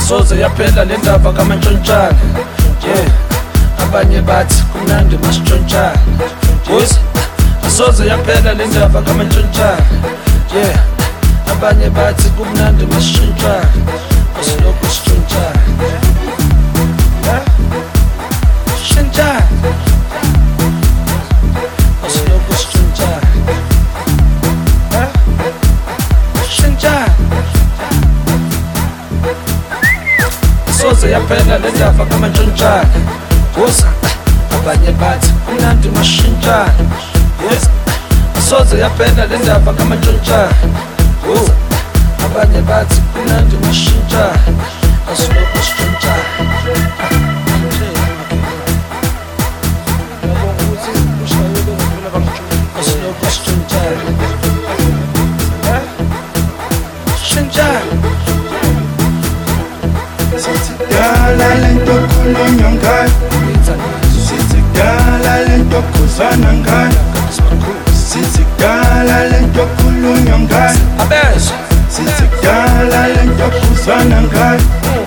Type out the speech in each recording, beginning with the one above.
asoze yaphela le ndaba kaMantshontshala. Abanye bathi kumnandi masitshontshala. Asoze yaphela le ndaba kaMantshontshala. Abanye bathi kumnandi masitshontshala. Asilokhu sitshontshala. Sitshontshala. Asilokhu sitshontshala. Sitshontshala. Asoze yaphela le ndaba kaMantshontshala. Abanye bathi kumnandi masitshontshala. Asoze yaphela le ndaba kaMantshontshala. Abanye bathi kumnandi masitshontshala. Asilokhu sitshontshala. Asilokhu sitshontshala. Sitshontshala. Sitigala lento khulunywa ngayo, sitigala lento khuzwana ngayo, sitigala lento khulunywa ngayo, sitigala lento khuzwana ngayo.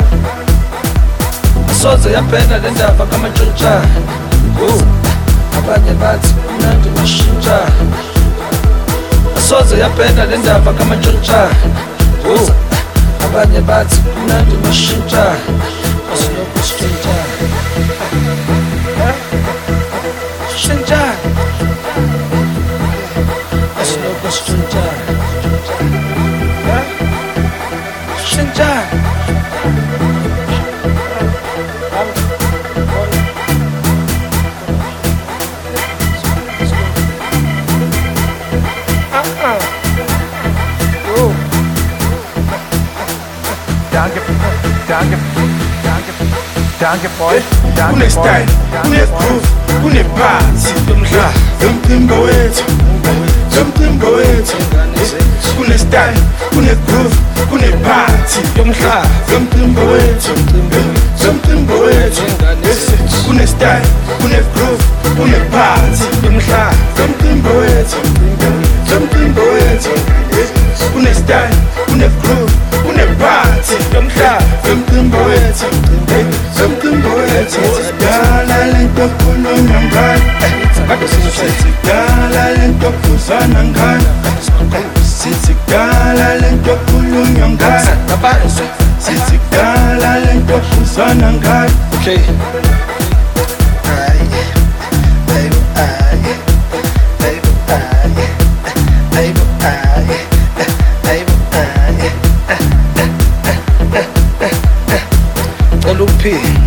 Asoze yaphela le ndaba kaMantshontshala. Abanye bathi kumnandi masitshontshala. Asoze yaphela le ndaba kaMantshontshala. Abanye bathi kumnandi masitshontshala. Asilokhu sitshontshala. Sitshontshala. Asilokhu sitshontshala. Sitshontshala. Danke boy, Kune style, kune groove, kune party, yomtimba wethu, yomtimba wethu. Kune style, kune groove, kune party, yomtimba wethu, yomtimba wethu. Kune style, kune groove, kune party, yomtimba wethu, yomtimba wethu. Kune style, kune groove, kune party, yomtimba wethu, yomtimba wethu. Sitigala lento khulunywa ngayo, sitigala lento khuzwana ngayo, sitigala lento khulunywa ngayo, sitigala lento khuzwana ngayo. LP